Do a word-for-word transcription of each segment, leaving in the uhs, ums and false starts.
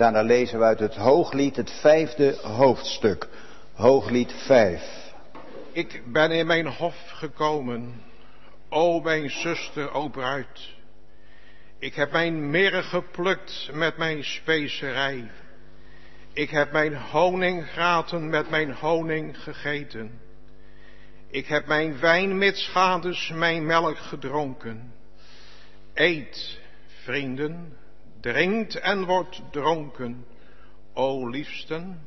daarna lezen we uit het Hooglied, het vijfde hoofdstuk. Hooglied vijf. Ik ben in mijn hof gekomen, o mijn zuster, o bruid. Ik heb mijn mirre geplukt met mijn specerij. Ik heb mijn honinggraten met mijn honing gegeten. Ik heb mijn wijn mitsgaders mijn melk gedronken. Eet, vrienden, drinkt en wordt dronken, o liefsten.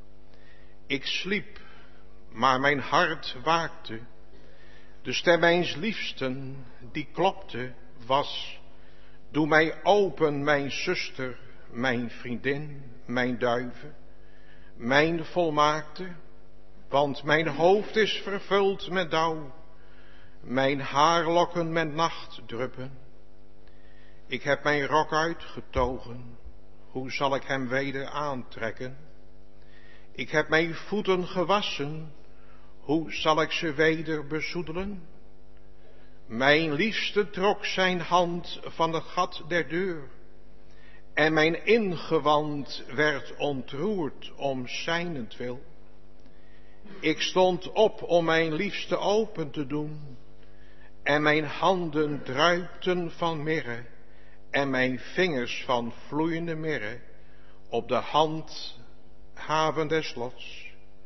Ik sliep, maar mijn hart waakte. De stem mijns liefsten, die klopte, was: doe mij open, mijn zuster, mijn vriendin, mijn duive, mijn volmaakte, want mijn hoofd is vervuld met dauw, mijn haarlokken met nachtdruppen. Ik heb mijn rok uitgetogen, hoe zal ik hem weder aantrekken? Ik heb mijn voeten gewassen, hoe zal ik ze weder bezoedelen? Mijn liefste trok zijn hand van het gat der deur, en mijn ingewand werd ontroerd om zijnentwil. Ik stond op om mijn liefste open te doen, en mijn handen druipten van mirre, en mijn vingers van vloeiende mirre op de handhaven des lots.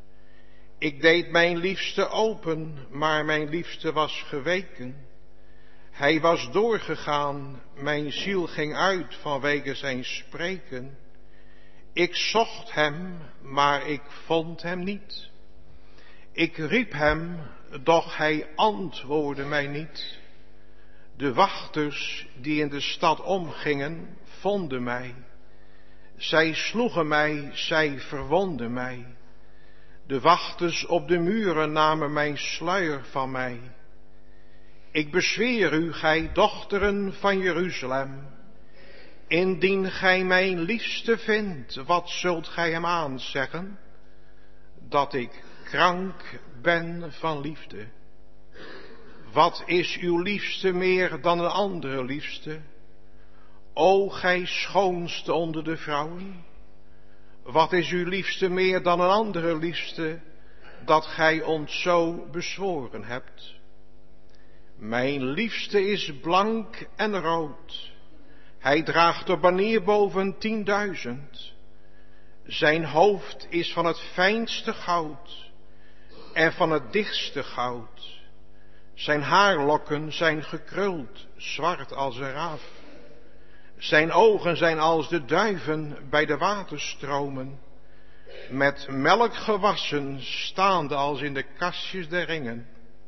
Ik deed mijn liefste open, maar mijn liefste was geweken. Hij was doorgegaan, mijn ziel ging uit vanwege zijn spreken. Ik zocht hem, maar ik vond hem niet. Ik riep hem, doch hij antwoordde mij niet. De wachters die in de stad omgingen, vonden mij. Zij sloegen mij, zij verwonden mij. De wachters op de muren namen mijn sluier van mij. Ik bezweer u, gij dochteren van Jeruzalem, indien gij mijn liefste vindt, wat zult gij hem aanzeggen? Dat ik krank ben van liefde. Wat is uw liefste meer dan een andere liefste? O gij schoonste onder de vrouwen, wat is uw liefste meer dan een andere liefste, dat gij ons zo bezworen hebt? Mijn liefste is blank en rood, hij draagt een banier boven tienduizend. Zijn hoofd is van het fijnste goud en van het dichtste goud. Zijn haarlokken zijn gekruld, zwart als een raaf. Zijn ogen zijn als de duiven bij de waterstromen, met melk gewassen, staande als in de kastjes der ringen.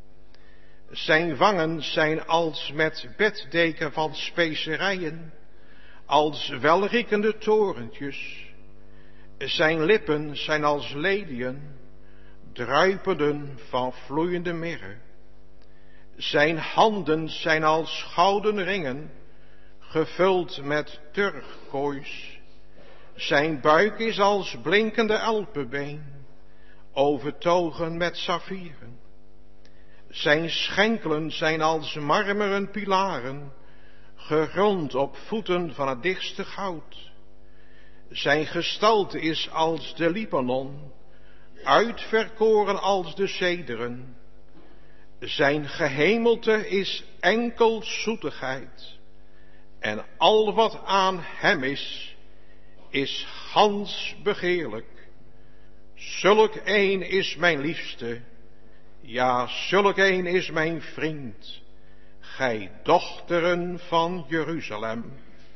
Zijn wangen zijn als met beddeken van specerijen, als welriekende torentjes. Zijn lippen zijn als leliën, druipenden van vloeiende mirre. Zijn handen zijn als gouden ringen, gevuld met turkoois. Zijn buik is als blinkende elpenbeen, overtogen met saffieren. Zijn schenkelen zijn als marmeren pilaren, gegrond op voeten van het dichtste goud. Zijn gestalte is als de Libanon, uitverkoren als de cederen. Zijn gehemelte is enkel zoetigheid, en al wat aan hem is, is gans begeerlijk. Zulk een is mijn liefste, ja, zulk een is mijn vriend, gij dochteren van Jeruzalem.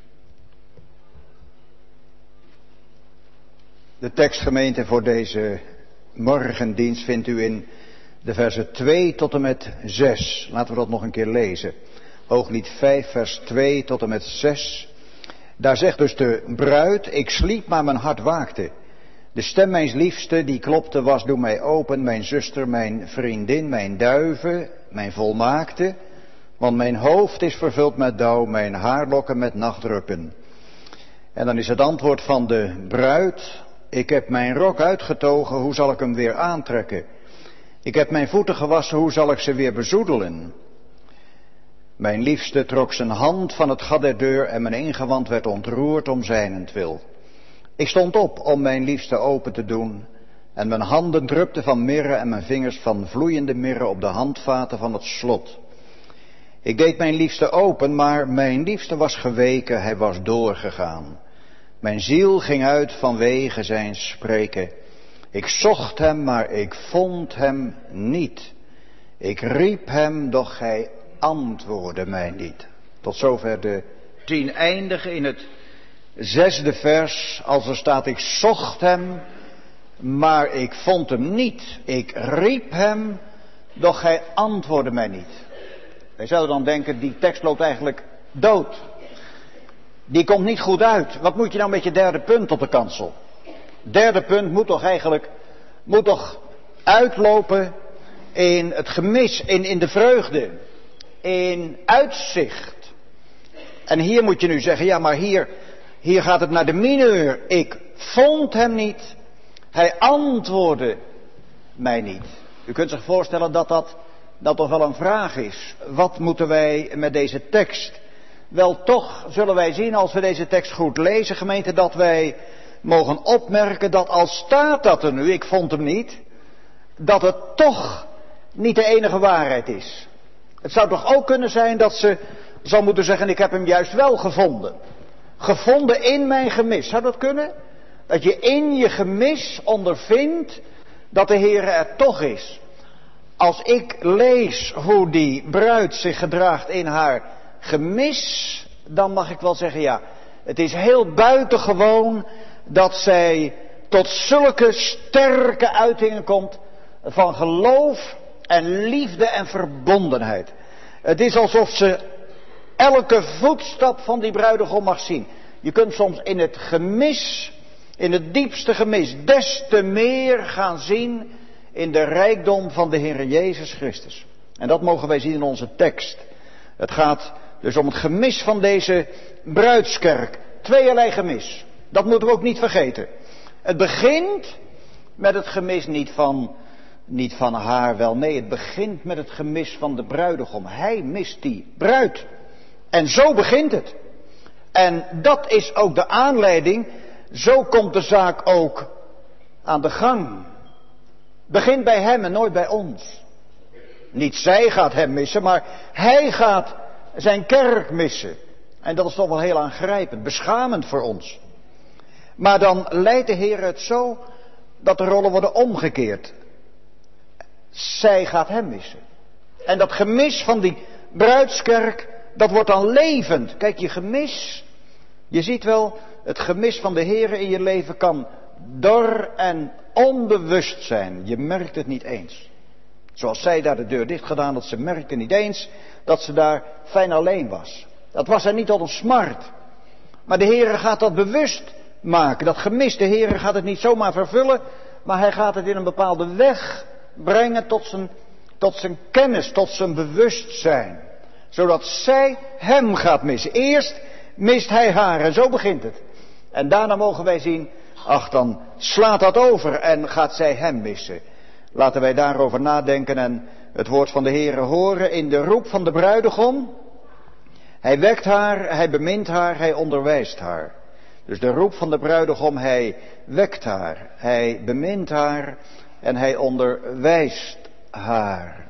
De tekstgemeente voor deze morgendienst vindt u in de versen twee tot en met zes. Laten we dat nog een keer lezen. Hooglied vijf, vers twee tot en met zes. Daar zegt dus de bruid: ik sliep, maar mijn hart waakte. De stem mijns liefste die klopte was: doe mij open, mijn zuster, mijn vriendin, mijn duive, mijn volmaakte. Want mijn hoofd is vervuld met dauw, mijn haarlokken met nachtdruppen. En dan is het antwoord van de bruid: ik heb mijn rok uitgetogen, hoe zal ik hem weer aantrekken? Ik heb mijn voeten gewassen, hoe zal ik ze weer bezoedelen? Mijn liefste trok zijn hand van het gat der deur en mijn ingewand werd ontroerd om zijnentwil. Ik stond op om mijn liefste open te doen en mijn handen drupten van mirre en mijn vingers van vloeiende mirre op de handvaten van het slot. Ik deed mijn liefste open, maar mijn liefste was geweken, hij was doorgegaan. Mijn ziel ging uit vanwege zijn spreken. Ik zocht hem, maar ik vond hem niet. Ik riep hem, doch hij antwoordde mij niet. Tot zover de tien eindigen in het zesde vers, als er staat, ik zocht hem, maar ik vond hem niet. Ik riep hem, doch hij antwoordde mij niet. Wij zouden dan denken, die tekst loopt eigenlijk dood. Die komt niet goed uit. Wat moet je nou met je derde punt op de kansel? Derde punt moet toch eigenlijk, moet toch uitlopen in het gemis, in, in de vreugde, in uitzicht. En hier moet je nu zeggen, ja maar hier, hier gaat het naar de mineur. Ik vond hem niet, hij antwoordde mij niet. U kunt zich voorstellen dat dat, dat toch wel een vraag is. Wat moeten wij met deze tekst? Wel toch zullen wij zien als we deze tekst goed lezen, gemeente, dat wij mogen opmerken dat als staat dat er nu, ik vond hem niet, dat het toch niet de enige waarheid is. Het zou toch ook kunnen zijn dat ze zou moeten zeggen, ik heb hem juist wel gevonden. Gevonden in mijn gemis. Zou dat kunnen? Dat je in je gemis ondervindt dat de Heere er toch is. Als ik lees hoe die bruid zich gedraagt in haar gemis, dan mag ik wel zeggen, ja, het is heel buitengewoon dat zij tot zulke sterke uitingen komt van geloof en liefde en verbondenheid. Het is alsof ze elke voetstap van die bruidegom mag zien. Je kunt soms in het gemis, in het diepste gemis, des te meer gaan zien in de rijkdom van de Heer Jezus Christus. En dat mogen wij zien in onze tekst. Het gaat dus om het gemis van deze bruidskerk. Tweeërlei gemis. Dat moeten we ook niet vergeten. Het begint met het gemis niet van, niet van haar, wel nee, het begint met het gemis van de bruidegom. Hij mist die bruid. En zo begint het. En dat is ook de aanleiding, zo komt de zaak ook aan de gang. Begint bij hem en nooit bij ons. Niet zij gaat hem missen, maar hij gaat zijn kerk missen. En dat is toch wel heel aangrijpend, beschamend voor ons. Maar dan leidt de Heer het zo dat de rollen worden omgekeerd. Zij gaat hem missen. En dat gemis van die bruidskerk, dat wordt dan levend. Kijk, je gemis, je ziet wel, het gemis van de Heer in je leven kan dor en onbewust zijn. Je merkt het niet eens. Zoals zij daar de deur dicht gedaan had, ze merkte niet eens dat ze daar fijn alleen was. Dat was haar niet tot een smart. Maar de Heere gaat dat bewust maken. Dat gemis, de Heere gaat het niet zomaar vervullen, maar hij gaat het in een bepaalde weg brengen tot zijn, tot zijn kennis, tot zijn bewustzijn. Zodat zij hem gaat missen. Eerst mist hij haar en zo begint het. En daarna mogen wij zien, ach dan slaat dat over en gaat zij hem missen. Laten wij daarover nadenken en het woord van de Heere horen in de roep van de bruidegom. Hij wekt haar, hij bemint haar, hij onderwijst haar. Dus de roep van de bruidegom, hij wekt haar, hij bemint haar en hij onderwijst haar.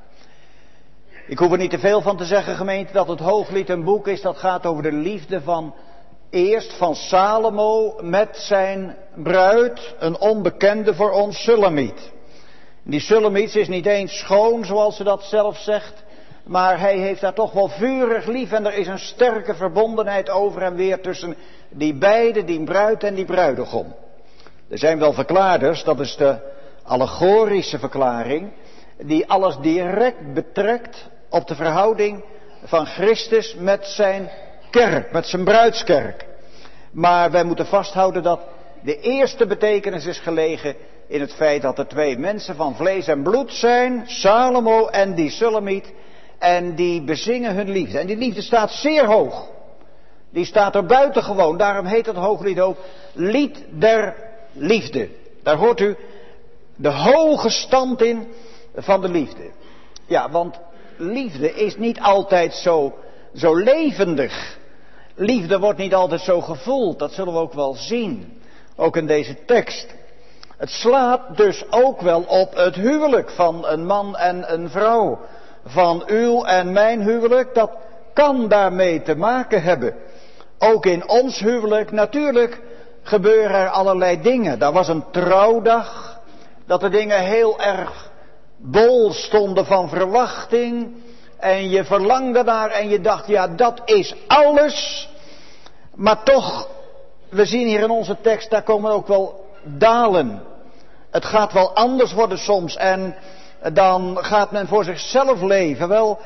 Ik hoef er niet te veel van te zeggen, gemeente, dat het Hooglied een boek is dat gaat over de liefde van eerst van Salomo met zijn bruid, een onbekende voor ons, Sulamiet. Die Sulamiet is niet eens schoon, zoals ze dat zelf zegt, maar hij heeft haar toch wel vurig lief en er is een sterke verbondenheid over en weer tussen die beide, die bruid en die bruidegom. Er zijn wel verklaarders, dat is de allegorische verklaring, die alles direct betrekt op de verhouding van Christus met zijn kerk, met zijn bruidskerk. Maar wij moeten vasthouden dat de eerste betekenis is gelegen in het feit dat er twee mensen van vlees en bloed zijn, Salomo en die Sulamiet, en die bezingen hun liefde. En die liefde staat zeer hoog. Die staat er buitengewoon. Daarom heet het Hooglied ook Lied der Liefde. Daar hoort u de hoge stand in van de liefde. Ja, want liefde is niet altijd zo, zo levendig. Liefde wordt niet altijd zo gevoeld. Dat zullen we ook wel zien. Ook in deze tekst. Het slaat dus ook wel op het huwelijk van een man en een vrouw. Van uw en mijn huwelijk, dat kan daarmee te maken hebben. Ook in ons huwelijk, natuurlijk gebeuren er allerlei dingen. Daar was een trouwdag, dat de dingen heel erg bol stonden van verwachting. En je verlangde naar en je dacht, ja, dat is alles. Maar toch, we zien hier in onze tekst, daar komen ook wel dalen. Het gaat wel anders worden soms en dan gaat men voor zichzelf leven. Wel,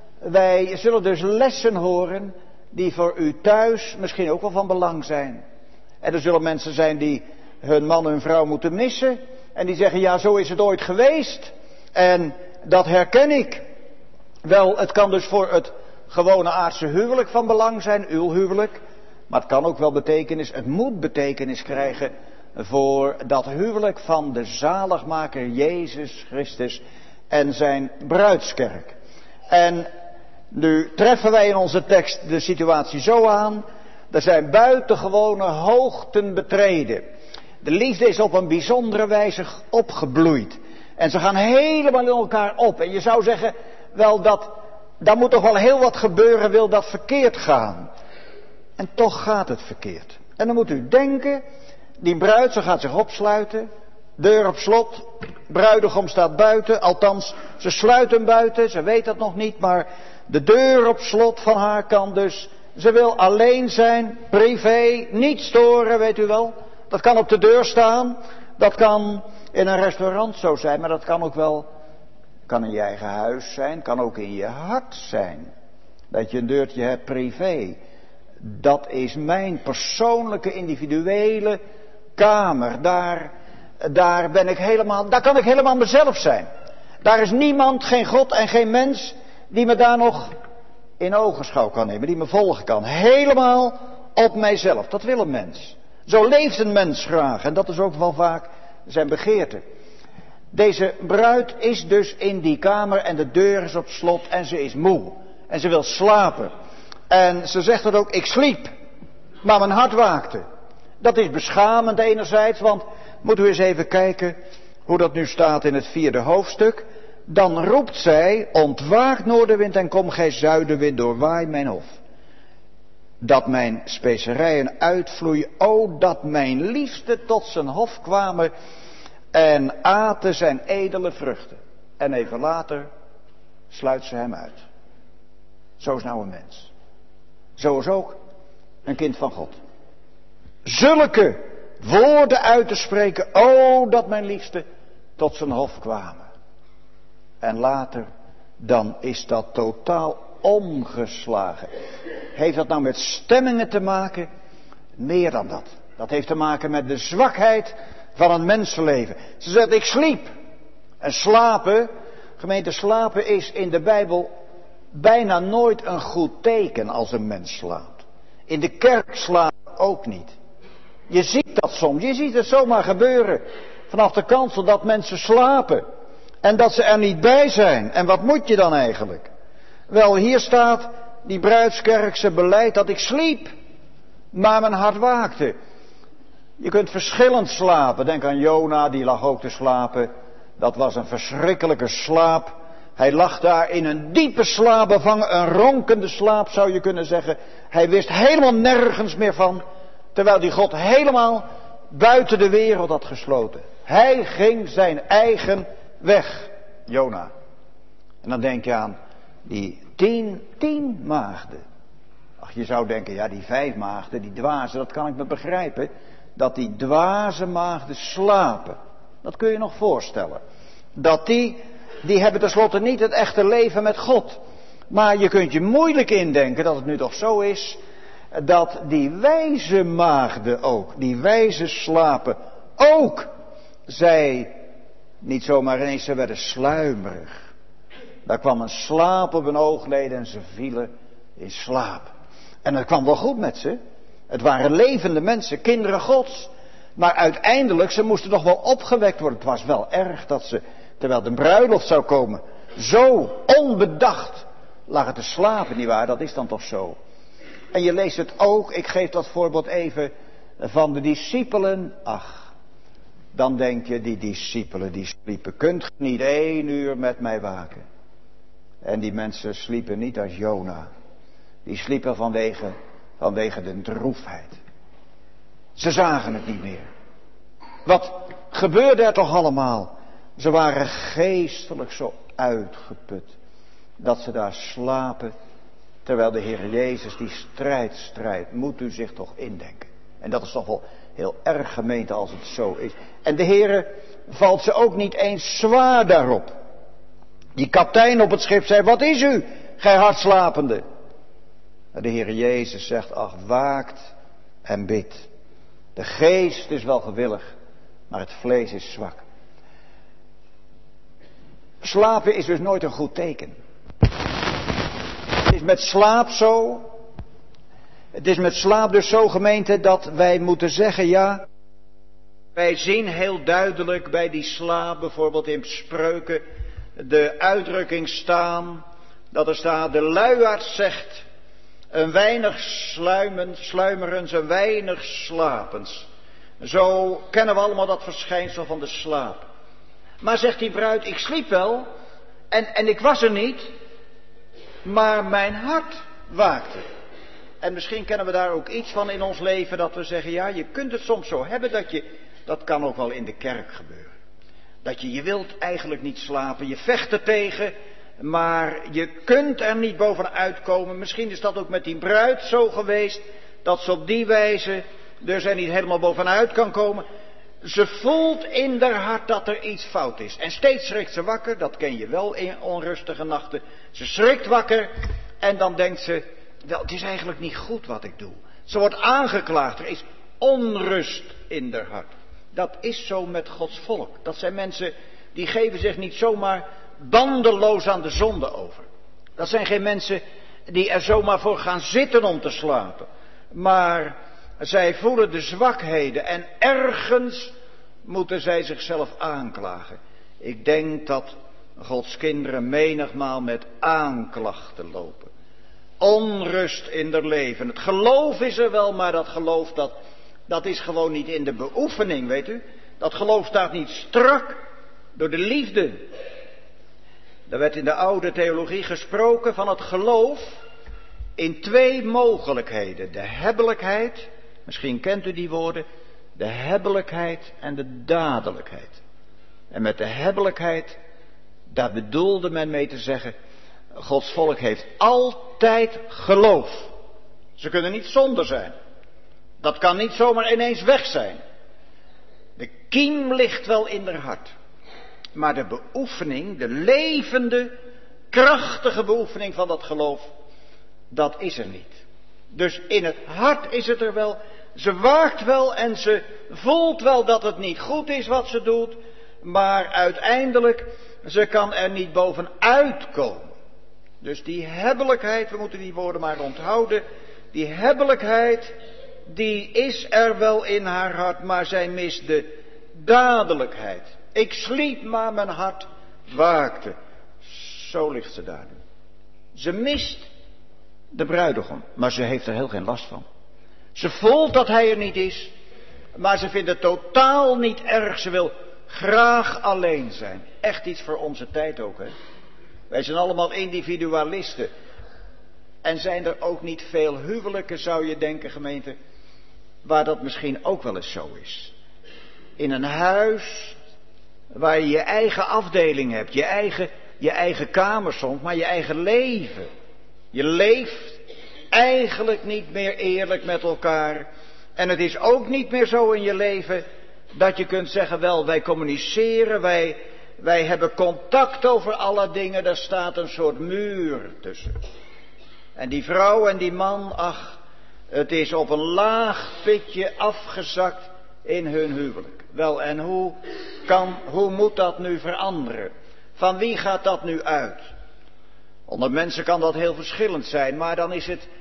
wij zullen dus lessen horen die voor u thuis misschien ook wel van belang zijn. En er zullen mensen zijn die hun man en vrouw moeten missen. En die zeggen, ja, zo is het ooit geweest. En dat herken ik. Wel, het kan dus voor het gewone aardse huwelijk van belang zijn, uw huwelijk. Maar het kan ook wel betekenis, het moet betekenis krijgen voor dat huwelijk van de zaligmaker Jezus Christus en zijn bruidskerk. En nu treffen wij in onze tekst de situatie zo aan. Er zijn buitengewone hoogten betreden. De liefde is op een bijzondere wijze opgebloeid. En ze gaan helemaal in elkaar op. En je zou zeggen, wel dat, daar moet toch wel heel wat gebeuren, wil dat verkeerd gaan. En toch gaat het verkeerd. En dan moet u denken, die bruid, ze gaat zich opsluiten. Deur op slot, bruidegom staat buiten. Althans, ze sluit hem buiten, ze weet dat nog niet. Maar de deur op slot van haar kant dus. Ze wil alleen zijn, privé, niet storen, weet u wel. Dat kan op de deur staan. Dat kan in een restaurant zo zijn, maar dat kan ook wel, kan in je eigen huis zijn, kan ook in je hart zijn. Dat je een deurtje hebt privé. Dat is mijn persoonlijke, individuele kamer. Daar, daar ben ik helemaal, daar kan ik helemaal mezelf zijn. Daar is niemand, geen God en geen mens die me daar nog in ogenschouw kan nemen, die me volgen kan. Helemaal op mijzelf. Dat wil een mens. Zo leeft een mens graag en dat is ook wel vaak zijn begeerte. Deze bruid is dus in die kamer en de deur is op slot en ze is moe. En ze wil slapen. En ze zegt het ook, ik sliep, maar mijn hart waakte. Dat is beschamend enerzijds, want moet u eens even kijken hoe dat nu staat in het vierde hoofdstuk. Dan roept zij, ontwaak noordenwind en kom gij zuidenwind, doorwaai mijn hof. Dat mijn specerijen uitvloeien, o dat mijn liefste tot zijn hof kwamen en aten zijn edele vruchten. En even later sluit ze hem uit. Zo is nou een mens. Zo is ook een kind van God. Zulke woorden uit te spreken, o dat mijn liefste tot zijn hof kwamen. En later, dan is dat totaal omgeslagen. Heeft dat nou met stemmingen te maken? Meer dan dat. Dat heeft te maken met de zwakheid van het mensenleven. Ze zegt, ik sliep. En slapen, gemeente, slapen is in de Bijbel bijna nooit een goed teken als een mens slaapt. In de kerk slapen ook niet. Je ziet dat soms, je ziet het zomaar gebeuren. Vanaf de kansel dat mensen slapen. En dat ze er niet bij zijn. En wat moet je dan eigenlijk? Wel, hier staat, die bruidskerk, ze beleidt dat ik sliep. Maar mijn hart waakte. Je kunt verschillend slapen. Denk aan Jona, die lag ook te slapen. Dat was een verschrikkelijke slaap. Hij lag daar in een diepe slaap bevangen. Een ronkende slaap zou je kunnen zeggen. Hij wist helemaal nergens meer van. Terwijl die God helemaal buiten de wereld had gesloten. Hij ging zijn eigen weg. Jona. En dan denk je aan die tien, tien maagden. Ach, je zou denken, ja, die vijf maagden, die dwazen, dat kan ik me begrijpen. Dat die dwaze maagden slapen. Dat kun je nog voorstellen. Dat die, die hebben tenslotte niet het echte leven met God. Maar je kunt je moeilijk indenken dat het nu toch zo is, dat die wijze maagden ook, die wijze slapen, ook, zij niet zomaar ineens, ze werden sluimerig. Daar kwam een slaap op hun oogleden en ze vielen in slaap. En dat kwam wel goed met ze. Het waren levende mensen, kinderen Gods. Maar uiteindelijk, ze moesten toch wel opgewekt worden. Het was wel erg dat ze, terwijl de bruiloft zou komen, zo onbedacht lagen te slapen, nietwaar? Dat is dan toch zo. En je leest het ook, ik geef dat voorbeeld even van de discipelen, ach, dan denk je, die discipelen die sliepen. Kunt ge niet één uur met mij waken? En die mensen sliepen niet als Jona. Die sliepen vanwege, vanwege de droefheid. Ze zagen het niet meer. Wat gebeurde er toch allemaal? Ze waren geestelijk zo uitgeput dat ze daar slapen, terwijl de Heer Jezus die strijd strijdt. Moet u zich toch indenken. En dat is toch wel heel erg gemeente als het zo is. En de Heer valt ze ook niet eens zwaar daarop. Die kapitein op het schip zei, wat is u, gij hardslapende? De Heer Jezus zegt, ach, waakt en bidt. De geest is wel gewillig, maar het vlees is zwak. Slapen is dus nooit een goed teken. Het is met slaap zo. Het is met slaap dus zo, gemeente, dat wij moeten zeggen, ja. Wij zien heel duidelijk bij die slaap, bijvoorbeeld in Spreuken, de uitdrukking staan, dat er staat, de luiaard zegt, een weinig sluimen, sluimerens, een weinig slapens. Zo kennen we allemaal dat verschijnsel van de slaap. Maar zegt die bruid, ik sliep wel en, en ik was er niet, maar mijn hart waakte. En misschien kennen we daar ook iets van in ons leven, dat we zeggen, ja, je kunt het soms zo hebben dat je, dat kan ook wel in de kerk gebeuren. Dat je, je wilt eigenlijk niet slapen, je vecht er tegen, maar je kunt er niet bovenuit komen. Misschien is dat ook met die bruid zo geweest, dat ze op die wijze dus er niet helemaal bovenuit kan komen. Ze voelt in haar hart dat er iets fout is. En steeds schrikt ze wakker, dat ken je wel in onrustige nachten. Ze schrikt wakker en dan denkt ze, wel, het is eigenlijk niet goed wat ik doe. Ze wordt aangeklaagd, er is onrust in haar hart. Dat is zo met Gods volk. Dat zijn mensen die geven zich niet zomaar bandeloos aan de zonde over. Dat zijn geen mensen die er zomaar voor gaan zitten om te slapen. Maar zij voelen de zwakheden en ergens moeten zij zichzelf aanklagen. Ik denk dat Gods kinderen menigmaal met aanklachten lopen. Onrust in haar leven. Het geloof is er wel, maar dat geloof dat, dat is gewoon niet in de beoefening, weet u. Dat geloof staat niet strak door de liefde. Er werd in de oude theologie gesproken van het geloof in twee mogelijkheden. De hebbelijkheid, misschien kent u die woorden, de hebbelijkheid en de dadelijkheid. En met de hebbelijkheid, daar bedoelde men mee te zeggen, Gods volk heeft altijd geloof. Ze kunnen niet zonder zijn. Dat kan niet zomaar ineens weg zijn. De kiem ligt wel in haar hart. Maar de beoefening, de levende, krachtige beoefening van dat geloof, dat is er niet. Dus in het hart is het er wel. Ze waakt wel en ze voelt wel dat het niet goed is wat ze doet. Maar uiteindelijk, ze kan er niet bovenuit komen. Dus die hebbelijkheid, we moeten die woorden maar onthouden. Die hebbelijkheid, die is er wel in haar hart, maar zij mist de dadelijkheid. Ik sliep, maar mijn hart waakte. Zo ligt ze daar nu. Ze mist de bruidegom, maar ze heeft er heel geen last van. Ze voelt dat hij er niet is, maar ze vindt het totaal niet erg. Ze wil graag alleen zijn. Echt iets voor onze tijd ook, hè. Wij zijn allemaal individualisten. En zijn er ook niet veel huwelijken, zou je denken, gemeente, waar dat misschien ook wel eens zo is. In een huis waar je je eigen afdeling hebt, je eigen, je eigen kamer soms, maar je eigen leven. Je leeft eigenlijk niet meer eerlijk met elkaar. En het is ook niet meer zo in je leven dat je kunt zeggen, wel, wij communiceren, wij, wij hebben contact over alle dingen, daar staat een soort muur tussen. En die vrouw en die man, ach, het is op een laag pitje afgezakt in hun huwelijk. Wel, en hoe kan, hoe moet dat nu veranderen? Van wie gaat dat nu uit? Onder mensen kan dat heel verschillend zijn, maar dan is het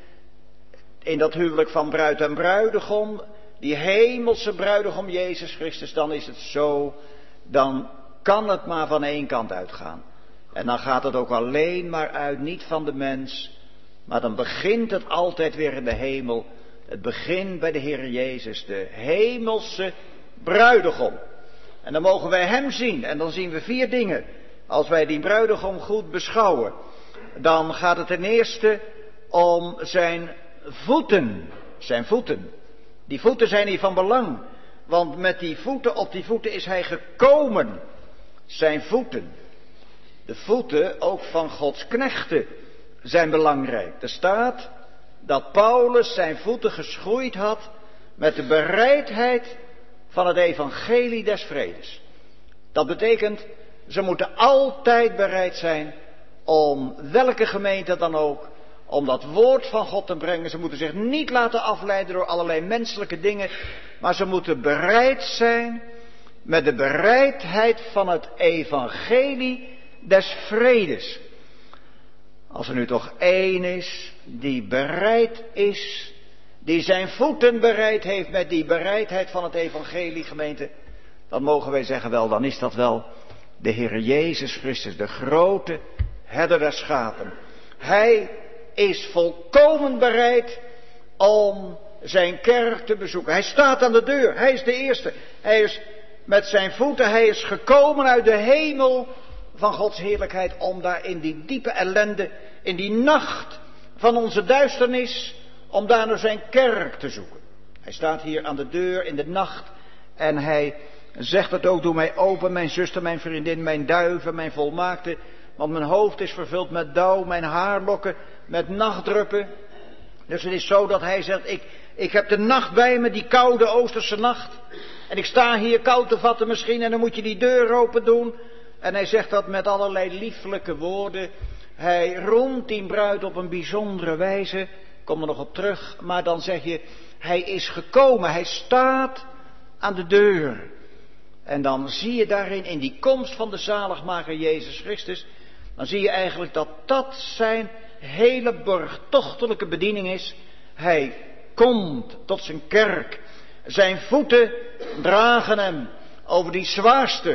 in dat huwelijk van bruid en bruidegom, die hemelse bruidegom Jezus Christus, dan is het zo, dan kan het maar van één kant uitgaan. En dan gaat het ook alleen maar uit, niet van de mens, maar dan begint het altijd weer in de hemel. Het begint bij de Heer Jezus, de hemelse bruidegom. En dan mogen wij hem zien. En dan zien we vier dingen. Als wij die bruidegom goed beschouwen. Dan gaat het ten eerste om zijn voeten. Zijn voeten. Die voeten zijn hier van belang. Want met die voeten, op die voeten is hij gekomen. Zijn voeten. De voeten, ook van Gods knechten, zijn belangrijk. Er staat dat Paulus zijn voeten geschoeid had met de bereidheid van het evangelie des vredes. Dat betekent, ze moeten altijd bereid zijn om welke gemeente dan ook, om dat woord van God te brengen. Ze moeten zich niet laten afleiden door allerlei menselijke dingen, maar ze moeten bereid zijn met de bereidheid van het evangelie des vredes. Als er nu toch één is die bereid is, die zijn voeten bereid heeft met die bereidheid van het evangelie, gemeente, dan mogen wij zeggen, wel, dan is dat wel de Heer Jezus Christus, de grote herder der schapen. Hij is volkomen bereid om zijn kerk te bezoeken. Hij staat aan de deur, hij is de eerste. Hij is met zijn voeten, hij is gekomen uit de hemel van Gods heerlijkheid om daar in die diepe ellende, in die nacht van onze duisternis, om daar naar zijn kerk te zoeken. Hij staat hier aan de deur in de nacht en hij zegt het ook, doe mij open, mijn zuster, mijn vriendin, mijn duiven, mijn volmaakte, want mijn hoofd is vervuld met dauw, mijn haarlokken met nachtdruppen. Dus het is zo dat hij zegt, ik, ik heb de nacht bij me, die koude oosterse nacht, en ik sta hier koud te vatten misschien, en dan moet je die deur open doen. En hij zegt dat met allerlei lieflijke woorden. Hij roemt die bruid op een bijzondere wijze. Ik kom er nog op terug. Maar dan zeg je, hij is gekomen. Hij staat aan de deur. En dan zie je daarin, in die komst van de zaligmaker Jezus Christus, dan zie je eigenlijk dat dat zijn hele borgtochtelijke bediening is. Hij komt tot zijn kerk. Zijn voeten dragen hem over die zwaarste,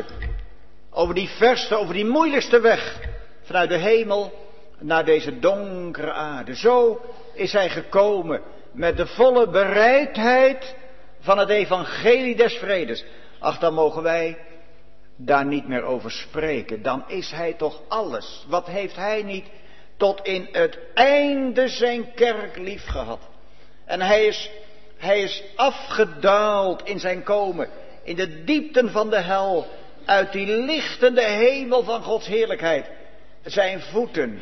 over die verste, over die moeilijkste weg, vanuit de hemel naar deze donkere aarde. Zo is hij gekomen met de volle bereidheid van het evangelie des vredes. Ach, dan mogen wij daar niet meer over spreken. Dan is hij toch alles. Wat heeft hij niet tot in het einde zijn kerk lief gehad. En hij is, hij is afgedaald in zijn komen, in de diepten van de hel, uit die lichtende hemel van Gods heerlijkheid. Zijn voeten,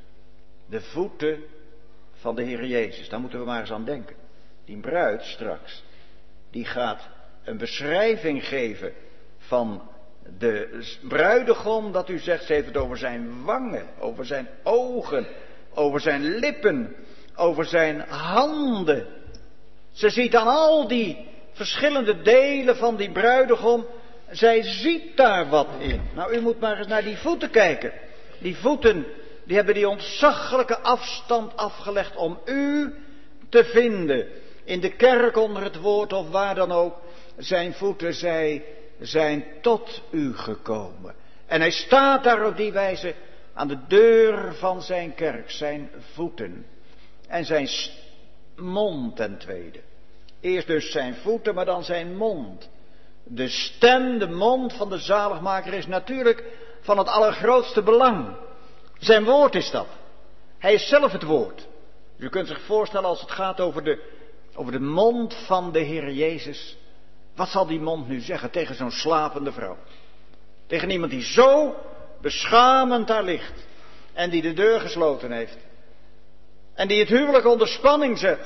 de voeten van de Heer Jezus, daar moeten we maar eens aan denken. Die bruid straks, die gaat een beschrijving geven van de bruidegom, dat u zegt, ze heeft het over zijn wangen, over zijn ogen, over zijn lippen, over zijn handen. Ze ziet aan al die verschillende delen van die bruidegom, zij ziet daar wat in. Nou, u moet maar eens naar die voeten kijken. Die voeten, die hebben die ontzaglijke afstand afgelegd om u te vinden. In de kerk onder het woord of waar dan ook. Zijn voeten, zij zijn tot u gekomen. En hij staat daar op die wijze aan de deur van zijn kerk. Zijn voeten. En zijn mond ten tweede. Eerst dus zijn voeten, maar dan zijn mond. De stem, de mond van de zaligmaker is natuurlijk van het allergrootste belang. Zijn woord is dat. Hij is zelf het woord. U kunt zich voorstellen als het gaat over de, over de mond van de Heer Jezus. Wat zal die mond nu zeggen tegen zo'n slapende vrouw? Tegen iemand die zo beschamend daar ligt. En die de deur gesloten heeft. En die het huwelijk onder spanning zet.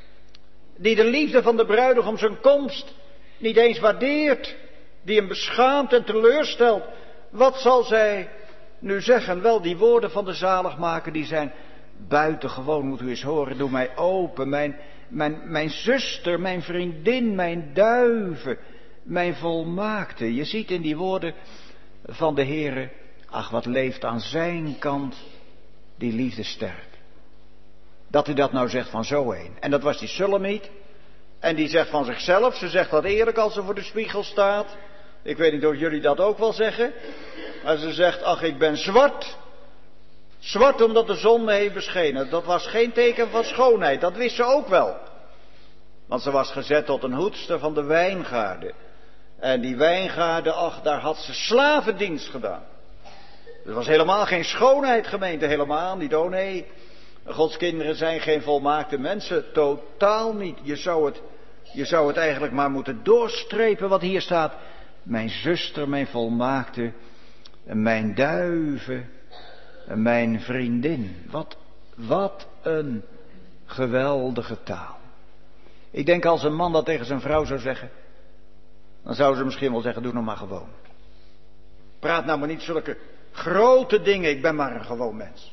Die de liefde van de bruidegom zijn komst niet eens waardeert. Die hem beschaamt en teleurstelt. Wat zal zij nu zeggen? Wel, die woorden van de zaligmaker die zijn buitengewoon. Moet u eens horen. Doe mij open. Mijn, mijn, mijn zuster, mijn vriendin, mijn duiven, mijn volmaakte. Je ziet in die woorden van de Heere, ach, wat leeft aan zijn kant die liefde sterk. Dat u dat nou zegt van zo een. En dat was die Sulamit. En die zegt van zichzelf, ze zegt dat eerlijk als ze voor de spiegel staat. Ik weet niet of jullie dat ook wel zeggen. Maar ze zegt, ach, ik ben zwart. Zwart omdat de zon me heeft beschenen. Dat was geen teken van schoonheid, dat wist ze ook wel. Want ze was gezet tot een hoedster van de wijngaarden. En die wijngaarden, ach, daar had ze slavendienst gedaan. Er was helemaal geen schoonheid, gemeente, helemaal niet. Oh nee, Gods kinderen zijn geen volmaakte mensen, totaal niet. Je zou het, je zou het eigenlijk maar moeten doorstrepen wat hier staat. Mijn zuster, mijn volmaakte, mijn duive, mijn vriendin. Wat, wat een geweldige taal. Ik denk als een man dat tegen zijn vrouw zou zeggen, dan zou ze misschien wel zeggen, doe nog maar gewoon. Praat nou maar niet zulke grote dingen, ik ben maar een gewoon mens.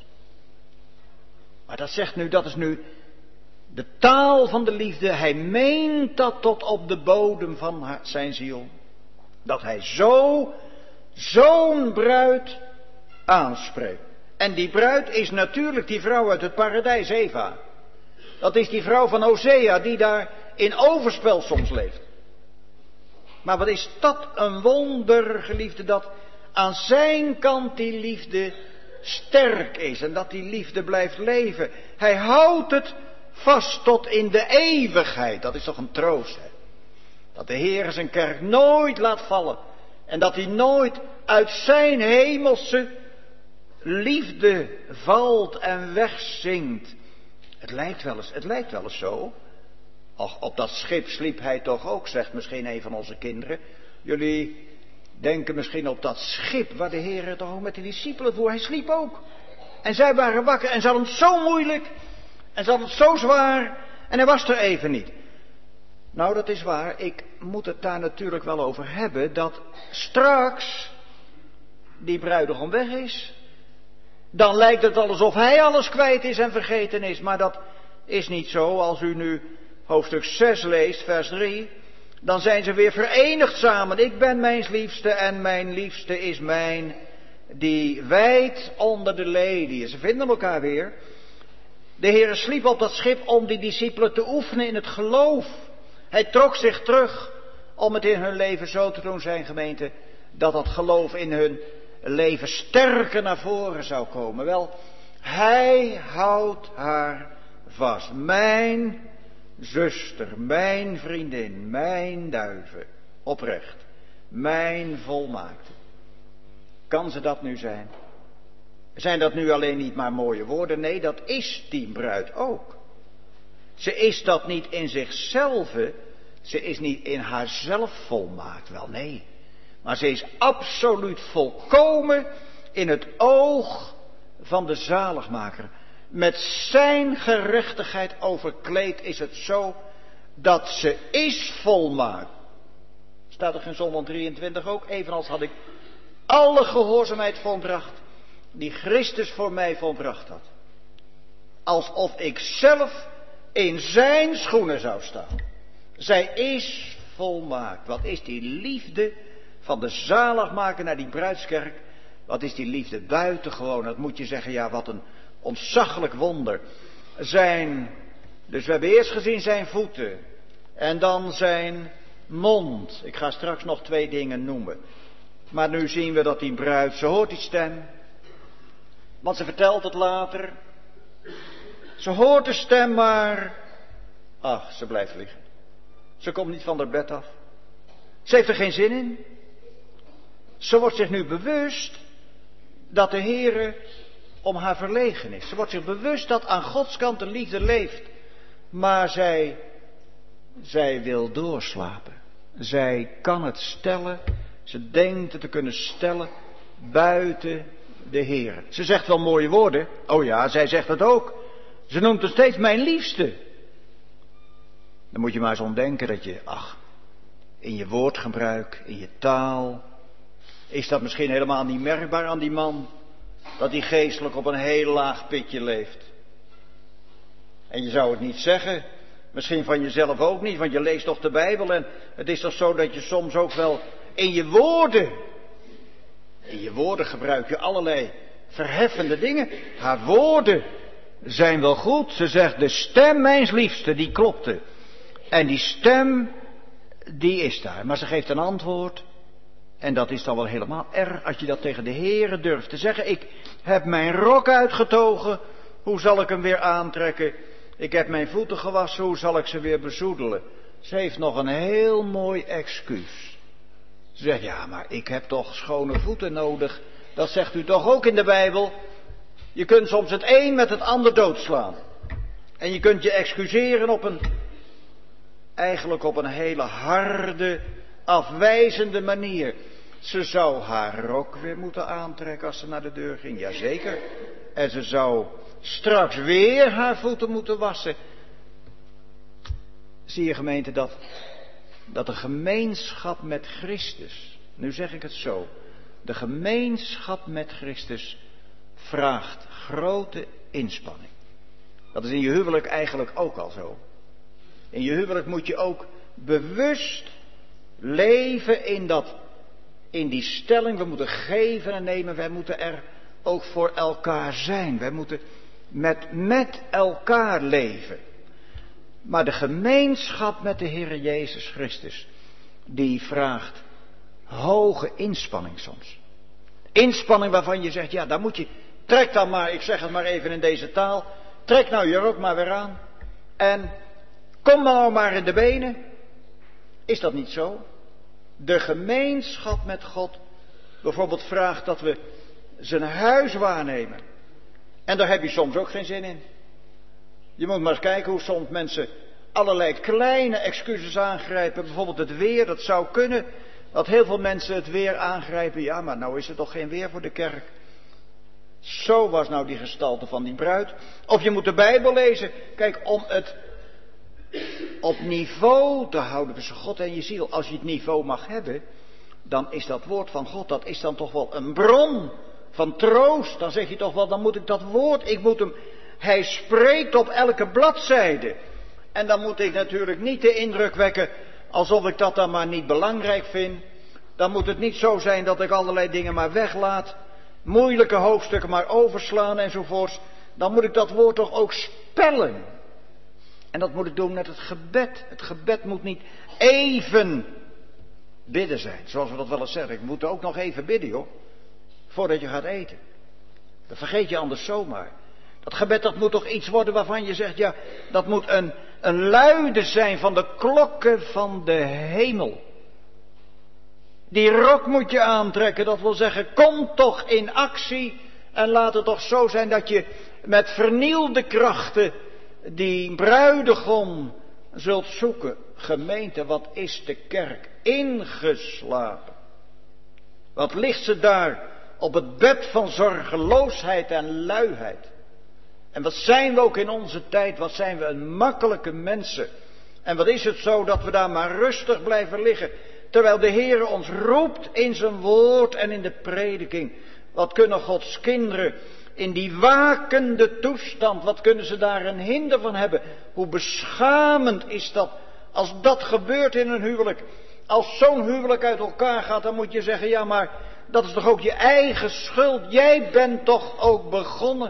Maar dat zegt nu, dat is nu de taal van de liefde. Hij meent dat tot op de bodem van haar, zijn ziel. Dat hij zo, zo'n bruid aanspreekt. En die bruid is natuurlijk die vrouw uit het paradijs, Eva. Dat is die vrouw van Hosea die daar in overspel soms leeft. Maar wat is dat een wonder, geliefde, dat aan zijn kant die liefde sterk is en dat die liefde blijft leven. Hij houdt het vast tot in de eeuwigheid. Dat is toch een troost, hè? Dat de Heer zijn kerk nooit laat vallen en dat hij nooit uit zijn hemelse liefde valt en wegzinkt. Het lijkt wel eens, het lijkt wel eens zo. Och, op dat schip sliep hij toch ook, zegt misschien een van onze kinderen. Jullie denken misschien op dat schip waar de Heer toch ook met de discipelen voer. Hij sliep ook. En zij waren wakker en ze hadden het zo moeilijk. En ze hadden het zo zwaar. En hij was er even niet. Nou, dat is waar. Ik moet het daar natuurlijk wel over hebben. Dat straks die bruidegom weg is. Dan lijkt het wel alsof hij alles kwijt is en vergeten is. Maar dat is niet zo. Als u nu hoofdstuk zes leest, vers drie. Dan zijn ze weer verenigd samen. Ik ben mijn liefste en mijn liefste is mijn. Die wijdt onder de leliën. Ze vinden elkaar weer. De Heer sliep op dat schip om die discipelen te oefenen in het geloof. Hij trok zich terug om het in hun leven zo te doen, zijn gemeente, dat dat geloof in hun leven sterker naar voren zou komen. Wel, hij houdt haar vast. Mijn zuster, mijn vriendin, mijn duive, oprecht, mijn volmaakte. Kan ze dat nu zijn? Zijn dat nu alleen niet maar mooie woorden? Nee, dat is die bruid ook. Ze is dat niet in zichzelf, ze is niet in haarzelf volmaakt, wel nee. Maar ze is absoluut volkomen in het oog van de zaligmaker. Met zijn gerechtigheid overkleed is het zo dat ze is volmaakt. Staat er in Psalm drieëntwintig ook, evenals had ik alle gehoorzaamheid volbracht die Christus voor mij volbracht had. Alsof ik zelf in zijn schoenen zou staan. Zij is volmaakt. Wat is die liefde van de zaligmaker naar die bruidskerk? Wat is die liefde buitengewoon? Dat moet je zeggen, ja, wat een ontzaglijk wonder. Zijn, dus we hebben eerst gezien zijn voeten. En dan zijn mond. Ik ga straks nog twee dingen noemen. Maar nu zien we dat die bruid, ze hoort die stem. Want ze vertelt het later. Ze hoort de stem, maar ach, ze blijft liggen. Ze komt niet van haar bed af. Ze heeft er geen zin in. Ze wordt zich nu bewust dat de Heere om haar verlegen is. Ze wordt zich bewust dat aan Gods kant de liefde leeft. Maar zij, zij wil doorslapen. Zij kan het stellen. Ze denkt het te kunnen stellen buiten de Heere. Ze zegt wel mooie woorden. Oh ja, zij zegt het ook. Ze noemt het steeds mijn liefste. Dan moet je maar eens ontdenken dat je, ach, in je woordgebruik, in je taal, is dat misschien helemaal niet merkbaar aan die man, dat hij geestelijk op een heel laag pitje leeft. En je zou het niet zeggen, misschien van jezelf ook niet, want je leest toch de Bijbel en het is toch zo dat je soms ook wel in je woorden, in je woorden gebruik je allerlei verheffende dingen. Haar woorden zijn wel goed. Ze zegt, de stem mijns liefste, die klopte. En die stem, die is daar. Maar ze geeft een antwoord. En dat is dan wel helemaal erg als je dat tegen de Heere durft te zeggen. Ik heb mijn rok uitgetogen. Hoe zal ik hem weer aantrekken? Ik heb mijn voeten gewassen, hoe zal ik ze weer bezoedelen? Ze heeft nog een heel mooi excuus. Ze zegt, ja, maar ik heb toch schone voeten nodig. Dat zegt u toch ook in de Bijbel? Je kunt soms het een met het ander doodslaan. En je kunt je excuseren op een, eigenlijk op een hele harde, afwijzende manier. Ze zou haar rok weer moeten aantrekken als ze naar de deur ging, jazeker. En ze zou straks weer haar voeten moeten wassen. Zie je, gemeente, dat, dat de gemeenschap met Christus, nu zeg ik het zo, de gemeenschap met Christus vraagt grote inspanning. Dat is in je huwelijk eigenlijk ook al zo. In je huwelijk moet je ook bewust leven in dat, in die stelling, we moeten geven en nemen, wij moeten er ook voor elkaar zijn. Wij moeten met, met elkaar leven. Maar de gemeenschap met de Heere Jezus Christus, die vraagt hoge inspanning soms. Inspanning waarvan je zegt, ja, dan moet je, trek dan maar, ik zeg het maar even in deze taal, trek nou je rok maar weer aan. En kom nou maar in de benen. Is dat niet zo? De gemeenschap met God bijvoorbeeld vraagt dat we zijn huis waarnemen. En daar heb je soms ook geen zin in. Je moet maar eens kijken hoe soms mensen allerlei kleine excuses aangrijpen. Bijvoorbeeld het weer, dat zou kunnen dat heel veel mensen het weer aangrijpen. Ja, maar nou is er toch geen weer voor de kerk. Zo was nou die gestalte van die bruid. Of je moet de Bijbel lezen. Kijk, om het op niveau te houden tussen God en je ziel. Als je het niveau mag hebben, dan is dat woord van God, dat is dan toch wel een bron van troost. Dan zeg je toch wel, dan moet ik dat woord, ik moet hem, hij spreekt op elke bladzijde. En dan moet ik natuurlijk niet de indruk wekken alsof ik dat dan maar niet belangrijk vind. Dan moet het niet zo zijn dat ik allerlei dingen maar weglaat, moeilijke hoofdstukken maar overslaan enzovoorts. Dan moet ik dat woord toch ook spellen. En dat moet ik doen met het gebed. Het gebed moet niet even bidden zijn, zoals we dat wel eens zeggen. Ik moet ook nog even bidden, joh, voordat je gaat eten. Dat vergeet je anders zomaar. Dat gebed, dat moet toch iets worden waarvan je zegt, ja, dat moet een, een luiden zijn van de klokken van de hemel. Die rok moet je aantrekken, dat wil zeggen, kom toch in actie en laat het toch zo zijn dat je met vernielde krachten die bruidegom zult zoeken. Gemeente, wat is de kerk ingeslapen? Wat ligt ze daar op het bed van zorgeloosheid en luiheid? En wat zijn we ook in onze tijd, wat zijn we een makkelijke mensen. En wat is het zo dat we daar maar rustig blijven liggen, terwijl de Heer ons roept in zijn woord en in de prediking. Wat kunnen Gods kinderen in die wakende toestand, wat kunnen ze daar een hinder van hebben? Hoe beschamend is dat als dat gebeurt in een huwelijk. Als zo'n huwelijk uit elkaar gaat, dan moet je zeggen, ja, maar dat is toch ook je eigen schuld. Jij bent toch ook begonnen.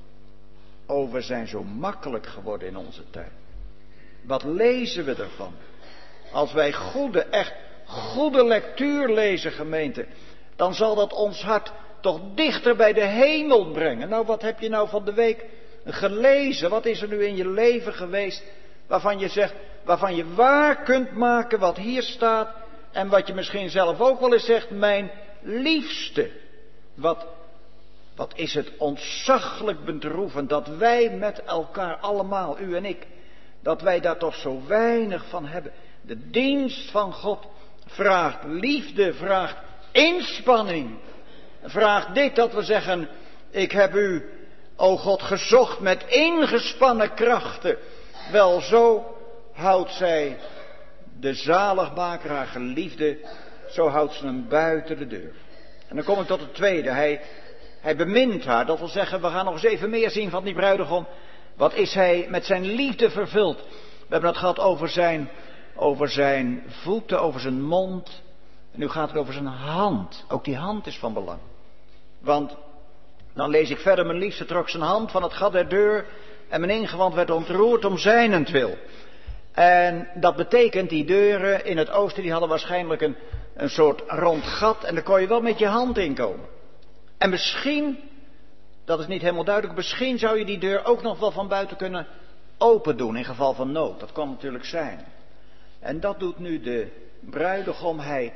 Oh, we zijn zo makkelijk geworden in onze tijd. Wat lezen we ervan? Als wij goede, echt goede lectuur lezen, gemeente, dan zal dat ons hart toch dichter bij de hemel brengen. Nou, wat heb je nou van de week gelezen? Wat is er nu in je leven geweest waarvan je zegt, waarvan je waar kunt maken wat hier staat en wat je misschien zelf ook wel eens zegt, mijn liefste. Wat, wat is het ontzaglijk bedroevend dat wij met elkaar allemaal, u en ik, dat wij daar toch zo weinig van hebben. De dienst van God vraagt liefde, vraagt inspanning. Vraagt dit dat we zeggen, ik heb u, o God, gezocht met ingespannen krachten. Wel, zo houdt zij de zaligmaker, haar geliefde, zo houdt ze hem buiten de deur. En dan kom ik tot het tweede, hij, hij bemint haar, dat wil zeggen, we gaan nog eens even meer zien van die bruidegom. Wat is hij met zijn liefde vervuld? We hebben het gehad over zijn, over zijn voeten, over zijn mond. En nu gaat het over zijn hand. Ook die hand is van belang. Want, dan lees ik verder, mijn liefste trok zijn hand van het gat der deur en mijn ingewand werd ontroerd om zijnentwil. En dat betekent, die deuren in het oosten, die hadden waarschijnlijk een, een soort rond gat en daar kon je wel met je hand in komen. En misschien, dat is niet helemaal duidelijk, misschien zou je die deur ook nog wel van buiten kunnen open doen in geval van nood. Dat kan natuurlijk zijn. En dat doet nu de bruidegom. Hij,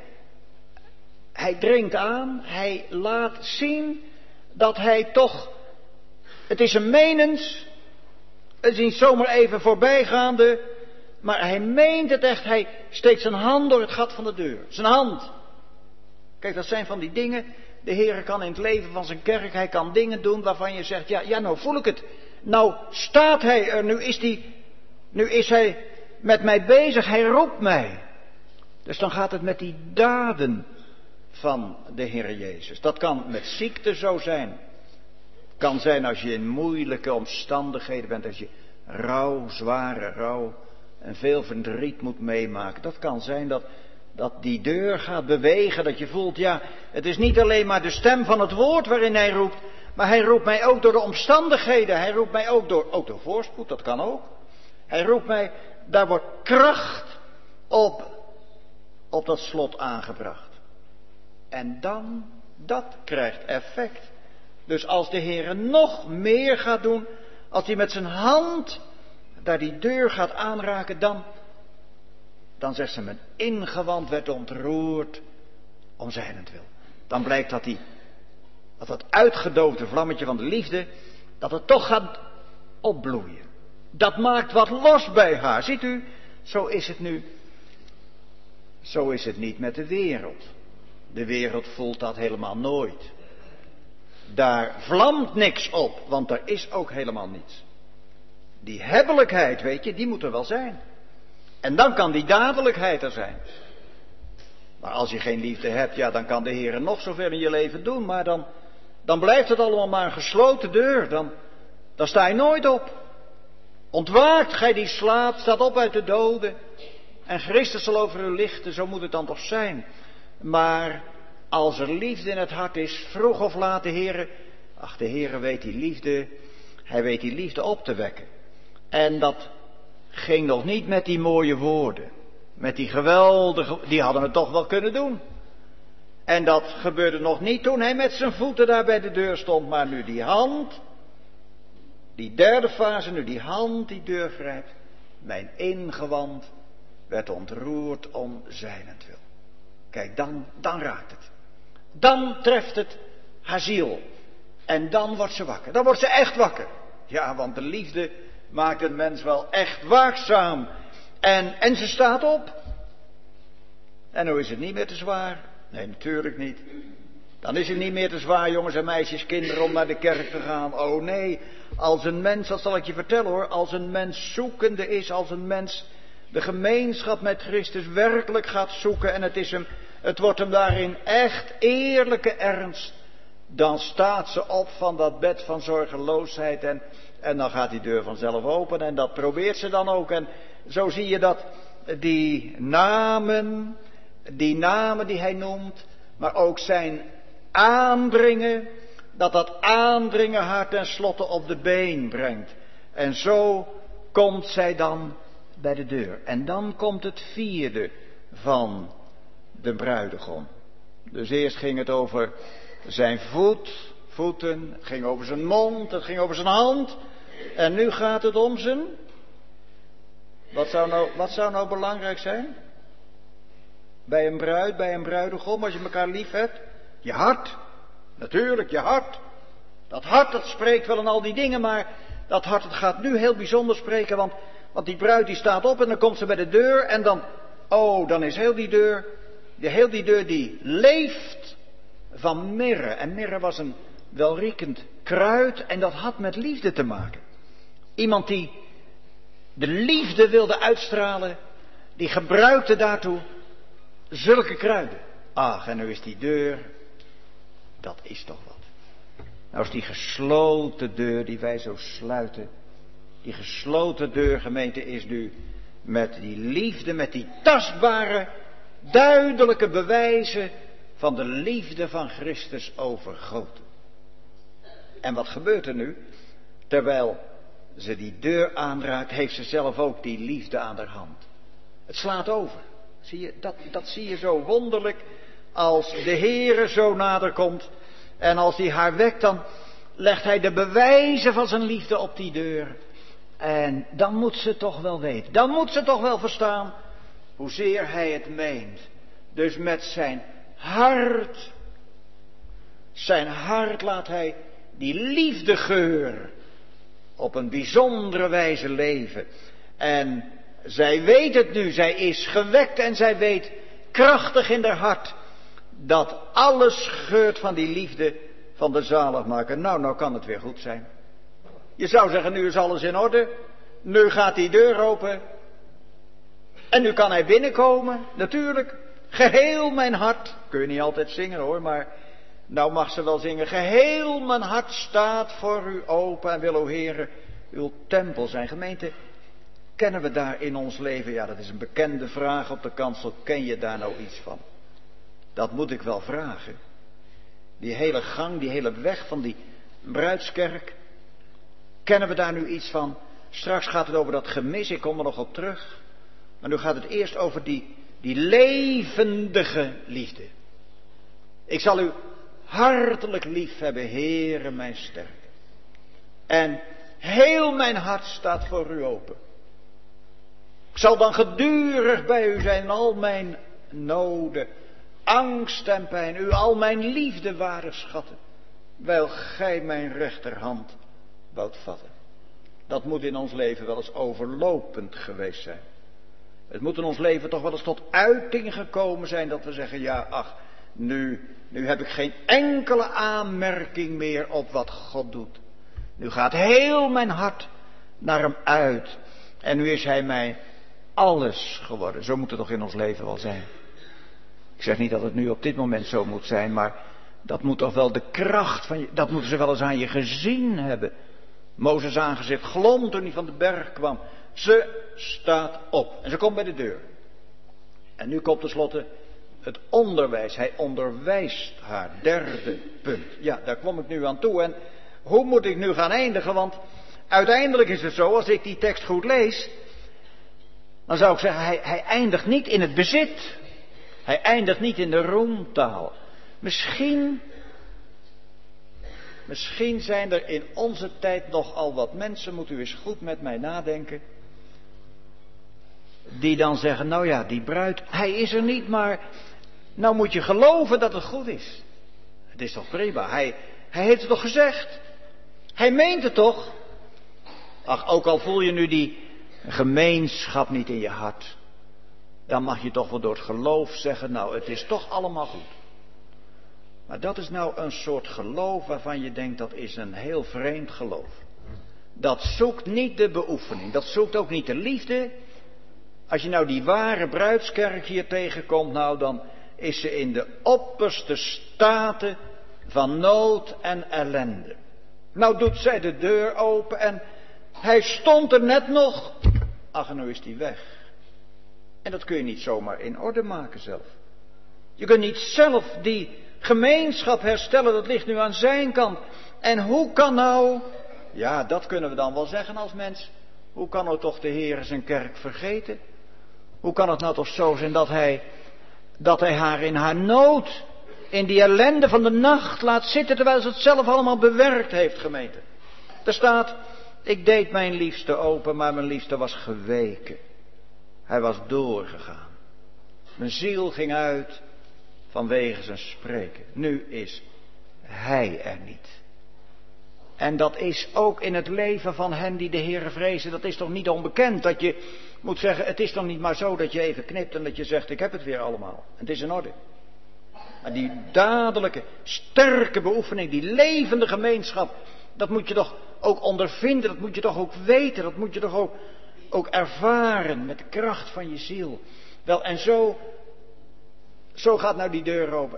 hij dringt aan. Hij laat zien dat hij toch... Het is een menens. Het is niet zomaar even voorbijgaande. Maar hij meent het echt. Hij steekt zijn hand door het gat van de deur. Zijn hand. Kijk, dat zijn van die dingen. De Heer kan in het leven van zijn kerk. Hij kan dingen doen waarvan je zegt. Ja, ja nou voel ik het. Nou staat hij er. Nu is, die, nu is hij met mij bezig. Hij roept mij. Dus dan gaat het met die daden van de Heer Jezus. Dat kan met ziekte zo zijn. Het kan zijn als je in moeilijke omstandigheden bent. Als je rouw, zware rouw en veel verdriet moet meemaken. Dat kan zijn dat, dat die deur gaat bewegen. Dat je voelt, ja, het is niet alleen maar de stem van het woord waarin hij roept. Maar hij roept mij ook door de omstandigheden. Hij roept mij ook door, ook door voorspoed, dat kan ook. Hij roept mij, daar wordt kracht op, op dat slot aangebracht. En dan, dat krijgt effect. Dus als de Heer nog meer gaat doen, als hij met zijn hand daar die deur gaat aanraken, dan, dan zegt ze, mijn ingewand werd ontroerd om zijnentwil. Dan blijkt dat die, dat dat uitgedoofde vlammetje van de liefde, dat het toch gaat opbloeien. Dat maakt wat los bij haar. Ziet u, zo is het nu. Zo is het niet met de wereld. De wereld voelt dat helemaal nooit. Daar vlamt niks op, want er is ook helemaal niets. Die hebbelijkheid, weet je, die moet er wel zijn. En dan kan die dadelijkheid er zijn. Maar als je geen liefde hebt, ja, dan kan de Heer nog zoveel in je leven doen. Maar dan, dan blijft het allemaal maar een gesloten deur. Dan, dan sta je nooit op. Ontwaakt gij die slaapt, staat op uit de doden. En Christus zal over u lichten, zo moet het dan toch zijn. Maar als er liefde in het hart is, vroeg of laat de Heer... Ach, de Heer weet die liefde, hij weet die liefde op te wekken. En dat ging nog niet met die mooie woorden. Met die geweldige, die hadden het toch wel kunnen doen. En dat gebeurde nog niet toen hij met zijn voeten daar bij de deur stond. Maar nu die hand, die derde fase, nu die hand die deur grijpt. Mijn ingewand werd ontroerd om zijnentwil. Kijk, dan, dan raakt het. Dan treft het haar ziel. En dan wordt ze wakker. Dan wordt ze echt wakker. Ja, want de liefde maakt een mens wel echt waakzaam. En, en ze staat op. En nu is het niet meer te zwaar. Nee, natuurlijk niet. Dan is het niet meer te zwaar, jongens en meisjes, kinderen, om naar de kerk te gaan. Oh nee, als een mens, dat zal ik je vertellen hoor. Als een mens zoekende is, als een mens de gemeenschap met Christus werkelijk gaat zoeken. En het, is hem, het wordt hem daarin echt eerlijke ernst. Dan staat ze op van dat bed van zorgeloosheid. En, en dan gaat die deur vanzelf open. En dat probeert ze dan ook. En zo zie je dat die namen, die namen die hij noemt, maar ook zijn aandringen, dat dat aandringen haar tenslotte op de been brengt. En zo komt zij dan bij de deur. En dan komt het vierde van de bruidegom. Dus eerst ging het over zijn voet, voeten, het ging over zijn mond, het ging over zijn hand. En nu gaat het om zijn... Wat zou nou, wat zou nou belangrijk zijn? Bij een bruid, bij een bruidegom, als je elkaar lief hebt? Je hart. Natuurlijk, je hart. Dat hart, dat spreekt wel en al die dingen, maar dat hart, het gaat nu heel bijzonder spreken, want, want die bruid die staat op en dan komt ze bij de deur en dan, oh, dan is heel die deur, die, heel die deur die leeft van mirre. En mirre was een welriekend kruid en dat had met liefde te maken. Iemand die de liefde wilde uitstralen, die gebruikte daartoe zulke kruiden. Ach, en nu is die deur, dat is toch wat. Nou is die gesloten deur die wij zo sluiten, die gesloten deur, gemeente, is nu met die liefde, met die tastbare, duidelijke bewijzen van de liefde van Christus overgoten. En wat gebeurt er nu? Terwijl ze die deur aanraakt, heeft ze zelf ook die liefde aan haar hand. Het slaat over. Zie je, dat, dat zie je zo wonderlijk. Als de Heere zo nader komt en als hij haar wekt, dan legt hij de bewijzen van zijn liefde op die deur. En dan moet ze toch wel weten, dan moet ze toch wel verstaan hoezeer hij het meent. Dus met zijn hart, zijn hart laat hij die liefdegeur op een bijzondere wijze leven. En zij weet het nu, zij is gewekt en zij weet krachtig in haar hart dat alles geurt van die liefde van de zaligmaker. Nou, nou kan het weer goed zijn. Je zou zeggen, nu is alles in orde. Nu gaat die deur open. En nu kan hij binnenkomen, natuurlijk. Geheel mijn hart, kun je niet altijd zingen hoor, maar nou mag ze wel zingen. Geheel mijn hart staat voor u open en wil, o Heere, uw tempel zijn. Gemeente, kennen we daar in ons leven, ja dat is een bekende vraag op de kansel, ken je daar nou iets van? Dat moet ik wel vragen. Die hele gang, die hele weg van die bruidskerk, kennen we daar nu iets van? Straks gaat het over dat gemis, ik kom er nog op terug. Maar nu gaat het eerst over die, die levendige liefde. Ik zal u hartelijk lief hebben, Heere mijn sterke. En heel mijn hart staat voor u open. Ik zal dan gedurig bij u zijn in al mijn noden, angst en pijn, u al mijn liefde ware schatten, wijl gij mijn rechterhand woudt vatten. Dat moet in ons leven wel eens overlopend geweest zijn. Het moet in ons leven toch wel eens tot uiting gekomen zijn dat we zeggen, ja ach, nu, nu heb ik geen enkele aanmerking meer op wat God doet. Nu gaat heel mijn hart naar hem uit. En nu is hij mij alles geworden. Zo moet het toch in ons leven wel zijn. Ik zeg niet dat het nu op dit moment zo moet zijn, maar dat moet toch wel de kracht van je, dat moeten ze wel eens aan je gezien hebben. Mozes aangezicht glom toen hij van de berg kwam. Ze staat op en ze komt bij de deur. En nu komt tenslotte het onderwijs. Hij onderwijst haar. Derde punt. Ja, daar kom ik nu aan toe. En hoe moet ik nu gaan eindigen? Want uiteindelijk is het zo, als ik die tekst goed lees, dan zou ik zeggen, hij, hij eindigt niet in het bezit. Hij eindigt niet in de roemtaal. Misschien, misschien zijn er in onze tijd nogal wat mensen, moet u eens goed met mij nadenken, die dan zeggen, nou ja, die bruid, hij is er niet, maar nou moet je geloven dat het goed is. Het is toch prima, hij, hij heeft het toch gezegd. Hij meent het toch? Ach, ook al voel je nu die gemeenschap niet in je hart, dan mag je toch wel door het geloof zeggen, nou het is toch allemaal goed. Maar dat is nou een soort geloof waarvan je denkt, dat is een heel vreemd geloof. Dat zoekt niet de beoefening, dat zoekt ook niet de liefde. Als je nou die ware bruidskerk hier tegenkomt, nou dan is ze in de opperste staten van nood en ellende. Nou doet zij de deur open en hij stond er net nog. Ach, en nu is hij weg. En dat kun je niet zomaar in orde maken zelf. Je kunt niet zelf die gemeenschap herstellen, dat ligt nu aan zijn kant. En hoe kan nou, ja dat kunnen we dan wel zeggen als mens, hoe kan nou toch de Heer zijn kerk vergeten? Hoe kan het nou toch zo zijn dat hij, dat hij haar in haar nood, in die ellende van de nacht laat zitten, terwijl ze het zelf allemaal bewerkt heeft, gemeente. Er staat, ik deed mijn liefste open, maar mijn liefste was geweken. Hij was doorgegaan. Mijn ziel ging uit vanwege zijn spreken. Nu is hij er niet. En dat is ook in het leven van hen die de Heere vrezen, dat is toch niet onbekend, dat je moet zeggen, het is toch niet maar zo dat je even knipt en dat je zegt, ik heb het weer allemaal. Het is in orde. Maar die dadelijke, sterke beoefening, die levende gemeenschap, dat moet je toch ook ondervinden, dat moet je toch ook weten, dat moet je toch ook, ook ervaren met de kracht van je ziel. Wel, en zo, zo gaat nou die deur open.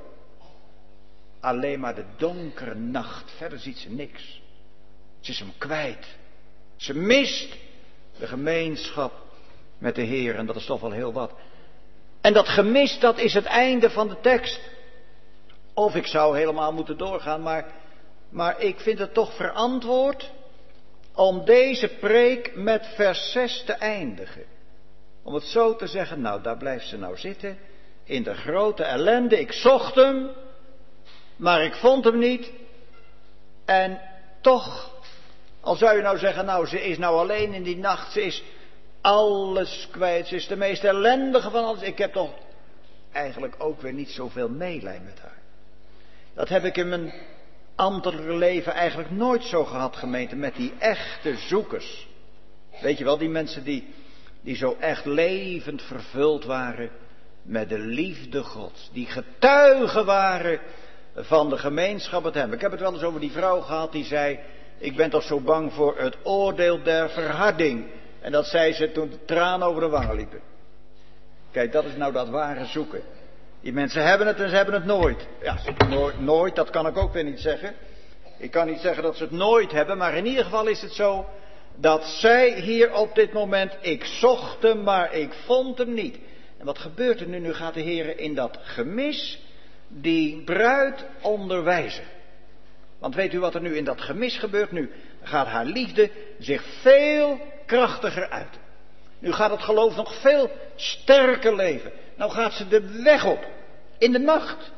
Alleen maar de donkere nacht, verder ziet ze niks. Ze is hem kwijt. Ze mist de gemeenschap met de Heer en dat is toch wel heel wat. En dat gemis, dat is het einde van de tekst. Of ik zou helemaal moeten doorgaan, maar, maar ik vind het toch verantwoord om deze preek met vers zes te eindigen. Om het zo te zeggen, nou daar blijft ze nou zitten, in de grote ellende. Ik zocht hem, maar ik vond hem niet. En toch, Al zou je nou zeggen, nou ze is nou alleen in die nacht, ze is alles kwijt, ze is de meest ellendige van alles. Ik heb toch eigenlijk ook weer niet zoveel meelij met haar. Dat heb ik in mijn ambtelijke leven eigenlijk nooit zo gehad, gemeente, met die echte zoekers. Weet je wel, die mensen die, die zo echt levend vervuld waren met de liefde Gods. Die getuigen waren van de gemeenschap met hem. Ik heb het wel eens over die vrouw gehad die zei, ik ben toch zo bang voor het oordeel der verharding. En dat zei ze toen de tranen over de wangen liepen. Kijk, dat is nou dat ware zoeken. Die mensen hebben het en ze hebben het nooit. Ja, nooit, nooit, dat kan ik ook weer niet zeggen. Ik kan niet zeggen dat ze het nooit hebben, maar in ieder geval is het zo dat zij hier op dit moment, ik zocht hem, maar ik vond hem niet. En wat gebeurt er nu? Nu gaat de Heer in dat gemis die bruid onderwijzen. Want weet u wat er nu in dat gemis gebeurt? Nu gaat haar liefde zich veel krachtiger uiten. Nu gaat het geloof nog veel sterker leven. Nou gaat ze de weg op. In de nacht.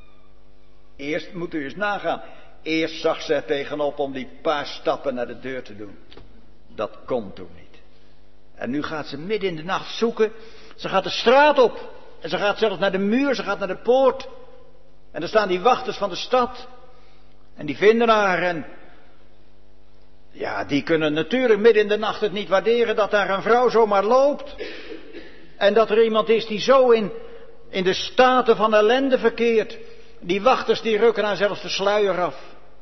Eerst moet u eens nagaan. Eerst zag ze er tegenop om die paar stappen naar de deur te doen. Dat kon toen niet. En nu gaat ze midden in de nacht zoeken. Ze gaat de straat op. En ze gaat zelfs naar de muur. Ze gaat naar de poort. En er staan die wachters van de stad. En die vinden haar. En ja, die kunnen natuurlijk midden in de nacht het niet waarderen dat daar een vrouw zomaar loopt. En dat er iemand is die zo in, in de staten van ellende verkeert. Die wachters die rukken haar zelfs de sluier af.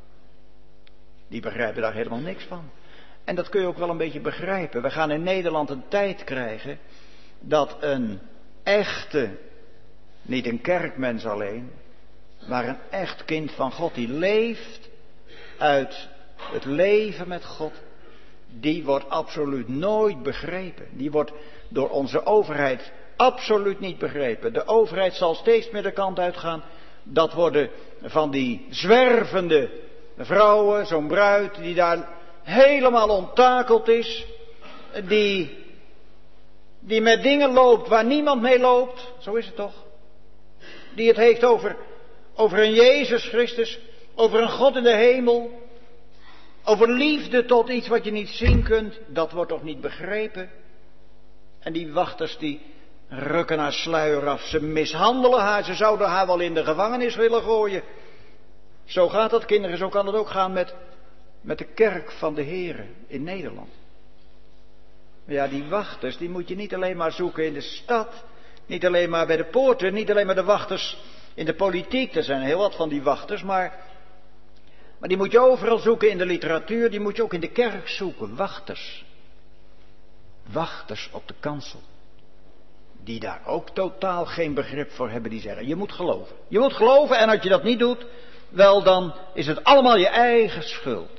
Die begrijpen daar helemaal niks van. En dat kun je ook wel een beetje begrijpen. We gaan in Nederland een tijd krijgen dat een echte, niet een kerkmens alleen, maar een echt kind van God die leeft uit het leven met God, die wordt absoluut nooit begrepen. Die wordt door onze overheid absoluut niet begrepen. De overheid zal steeds meer de kant uitgaan. Dat worden van die zwervende vrouwen, zo'n bruid die daar helemaal onttakeld is. Die, die met dingen loopt waar niemand mee loopt. Zo is het toch? Die het heeft over, over een Jezus Christus, over een God in de hemel. Over liefde tot iets wat je niet zien kunt, dat wordt toch niet begrepen? En die wachters die rukken haar sluier af, ze mishandelen haar, ze zouden haar wel in de gevangenis willen gooien. Zo gaat dat, kinderen, zo kan het ook gaan met, met de kerk van de Here in Nederland. Ja, die wachters, die moet je niet alleen maar zoeken in de stad, niet alleen maar bij de poorten, niet alleen maar de wachters in de politiek, er zijn heel wat van die wachters, maar... Maar die moet je overal zoeken in de literatuur, die moet je ook in de kerk zoeken. Wachters. Wachters op de kansel. Die daar ook totaal geen begrip voor hebben, die zeggen, je moet geloven. Je moet geloven en als je dat niet doet, wel dan is het allemaal je eigen schuld.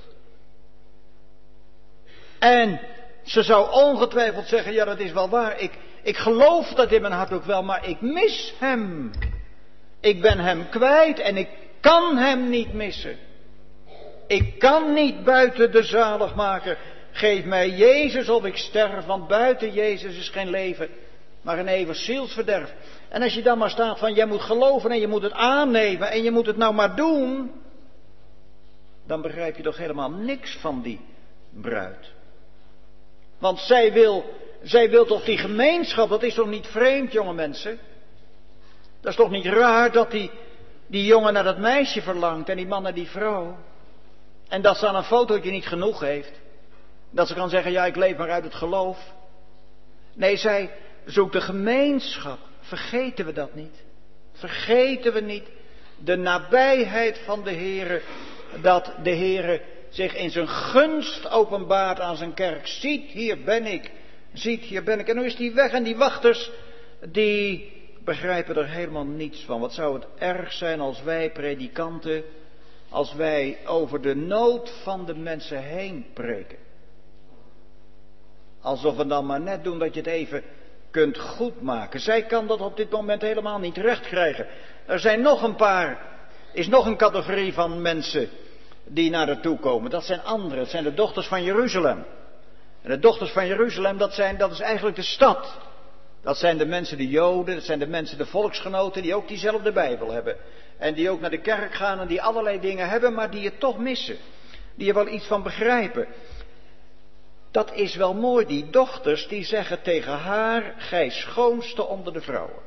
En ze zou ongetwijfeld zeggen, ja dat is wel waar, ik, ik geloof dat in mijn hart ook wel, maar ik mis hem. Ik ben hem kwijt en ik kan hem niet missen. Ik kan niet buiten de zaligmaker. Geef mij Jezus of ik sterf, want buiten Jezus is geen leven, maar een eeuwig zielsverderf. En als je dan maar staat van, jij moet geloven en je moet het aannemen en je moet het nou maar doen, dan begrijp je toch helemaal niks van die bruid. Want zij wil, zij wil toch die gemeenschap, dat is toch niet vreemd, jonge mensen? Dat is toch niet raar dat die, die jongen naar dat meisje verlangt en die man naar die vrouw? En dat ze aan een fotootje niet genoeg heeft. Dat ze kan zeggen, ja ik leef maar uit het geloof. Nee, zij zoekt de gemeenschap. Vergeten we dat niet? Vergeten we niet de nabijheid van de Heere. Dat de Heere zich in zijn gunst openbaart aan zijn kerk. Ziet, hier ben ik. Ziet, hier ben ik. En nu is die weg en die wachters, die begrijpen er helemaal niets van. Wat zou het erg zijn als wij predikanten, als wij over de nood van de mensen heen preken. Alsof we dan maar net doen dat je het even kunt goedmaken. Zij kan dat op dit moment helemaal niet recht krijgen. Er zijn nog een paar, is nog een categorie van mensen die naar haar toe komen. Dat zijn anderen, dat zijn de dochters van Jeruzalem. En de dochters van Jeruzalem, dat, zijn, dat is eigenlijk de stad. Dat zijn de mensen, de Joden, dat zijn de mensen, de volksgenoten, die ook diezelfde Bijbel hebben. En die ook naar de kerk gaan en die allerlei dingen hebben, maar die je toch missen. Die er wel iets van begrijpen. Dat is wel mooi, die dochters die zeggen tegen haar, gij schoonste onder de vrouwen.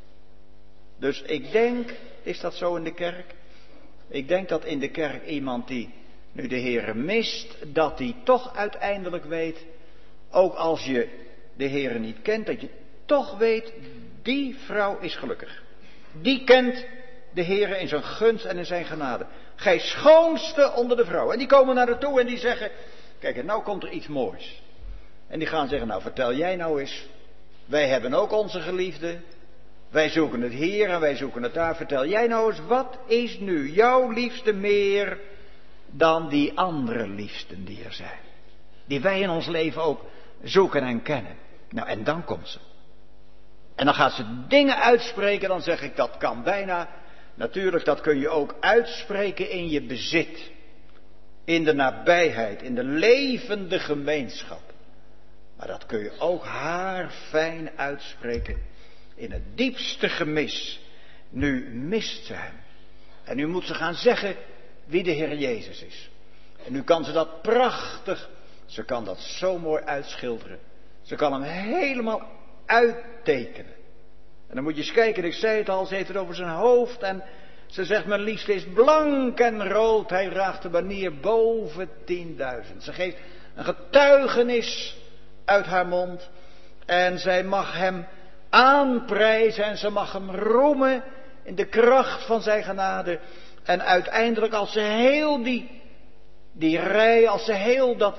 Dus ik denk, is dat zo in de kerk? Ik denk dat in de kerk iemand die nu de Heere mist, dat die toch uiteindelijk weet, ook als je de Heere niet kent, dat je toch weet, die vrouw is gelukkig. Die kent de Heere in zijn gunst en in zijn genade. Gij schoonste onder de vrouwen. En die komen naar haar toe en die zeggen, kijk, en nou komt er iets moois. En die gaan zeggen, nou vertel jij nou eens, wij hebben ook onze geliefde, wij zoeken het hier en wij zoeken het daar. Vertel jij nou eens, wat is nu jouw liefste meer dan die andere liefsten die er zijn? Die wij in ons leven ook zoeken en kennen. Nou, en dan komt ze. En dan gaat ze dingen uitspreken, dan zeg ik, dat kan bijna. Natuurlijk, dat kun je ook uitspreken in je bezit. In de nabijheid, in de levende gemeenschap. Maar dat kun je ook haar fijn uitspreken in het diepste gemis. Nu mist ze hem. En nu moet ze gaan zeggen wie de Heer Jezus is. En nu kan ze dat prachtig, ze kan dat zo mooi uitschilderen. Ze kan hem helemaal uittekenen. En dan moet je eens kijken, ik zei het al, ze heeft het over zijn hoofd en ze zegt, mijn liefste is blank en rood, hij draagt de banier boven tienduizend. Ze geeft een getuigenis uit haar mond en zij mag hem aanprijzen en ze mag hem roemen in de kracht van zijn genade. En uiteindelijk als ze heel die, die rij, als ze heel dat,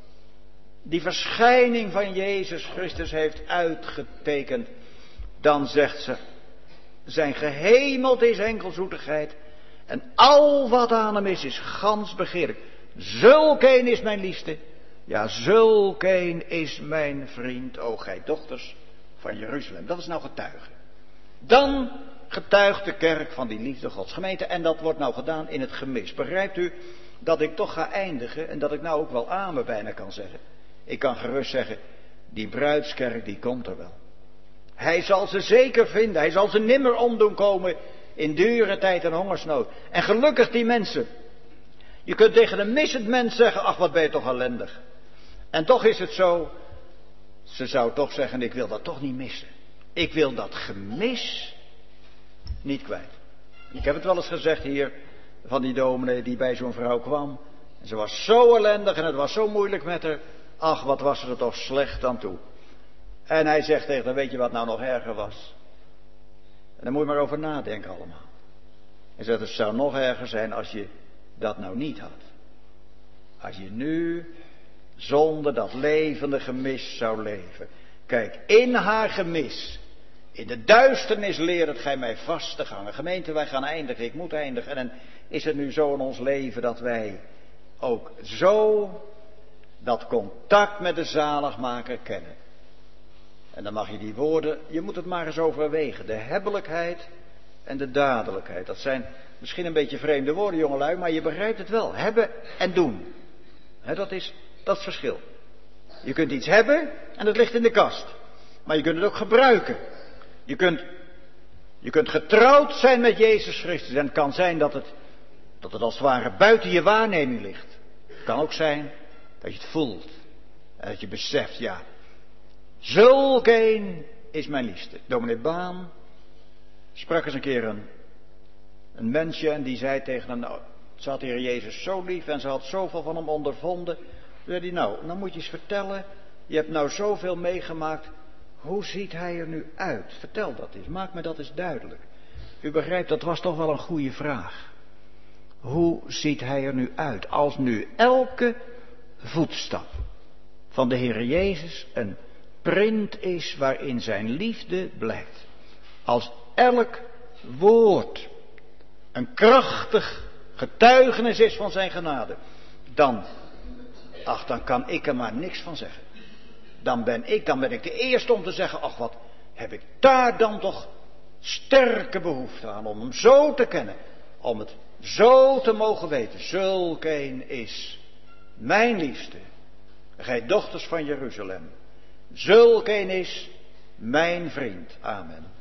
die verschijning van Jezus Christus heeft uitgetekend, dan zegt ze, zijn gehemeld is enkel zoetigheid en al wat aan hem is, is gans begeerlijk. Zulk een is mijn liefste, ja zulk een is mijn vriend, o gij dochters van Jeruzalem. Dat is nou getuigen. Dan getuigt de kerk van die liefde Gods gemeente en dat wordt nou gedaan in het gemis. Begrijpt u dat ik toch ga eindigen en dat ik nou ook wel amen bijna kan zeggen. Ik kan gerust zeggen, die bruidskerk die komt er wel. Hij zal ze zeker vinden. Hij zal ze nimmer omdoen komen in dure tijd en hongersnood. En gelukkig die mensen. Je kunt tegen een missend mens zeggen, ach wat ben je toch ellendig. En toch is het zo, ze zou toch zeggen, ik wil dat toch niet missen. Ik wil dat gemis niet kwijt. Ik heb het wel eens gezegd hier, van die dominee die bij zo'n vrouw kwam. En ze was zo ellendig en het was zo moeilijk met haar. Ach, wat was ze er toch slecht aan toe. En hij zegt tegen haar, weet je wat nou nog erger was? En daar moet je maar over nadenken allemaal. Hij zegt, het zou nog erger zijn als je dat nou niet had. Als je nu zonder dat levende gemis zou leven. Kijk, in haar gemis, in de duisternis leert gij mij vast te gangen. Gemeente, wij gaan eindigen, ik moet eindigen. En is het nu zo in ons leven dat wij ook zo dat contact met de zaligmaker kennen. En dan mag je die woorden, je moet het maar eens overwegen. De hebbelijkheid en de dadelijkheid. Dat zijn misschien een beetje vreemde woorden, jongelui, maar je begrijpt het wel. Hebben en doen. He, dat is dat is het verschil. Je kunt iets hebben en het ligt in de kast. Maar je kunt het ook gebruiken. Je kunt, je kunt getrouwd zijn met Jezus Christus. En het kan zijn dat het, dat het als het ware buiten je waarneming ligt. Het kan ook zijn dat je het voelt. En dat je beseft, ja, zulk een is mijn liefste. Dominee Baan sprak eens een keer een, een mensje en die zei tegen hem, nou, ze had de Heer Jezus zo lief en ze had zoveel van hem ondervonden. Toen zei hij, nou, dan moet je eens vertellen, je hebt nou zoveel meegemaakt, hoe ziet hij er nu uit? Vertel dat eens, maak me dat eens duidelijk. U begrijpt, dat was toch wel een goede vraag. Hoe ziet hij er nu uit? Als nu elke voetstap van de Heer Jezus een print is waarin zijn liefde blijkt. Als elk woord een krachtig getuigenis is van zijn genade. Dan, ach, dan kan ik er maar niks van zeggen. Dan ben ik, dan ben ik de eerste om te zeggen, ach wat heb ik daar dan toch sterke behoefte aan om hem zo te kennen. Om het zo te mogen weten. Zulk een is mijn liefste. Gij dochters van Jeruzalem. Zulk een is mijn vriend. Amen.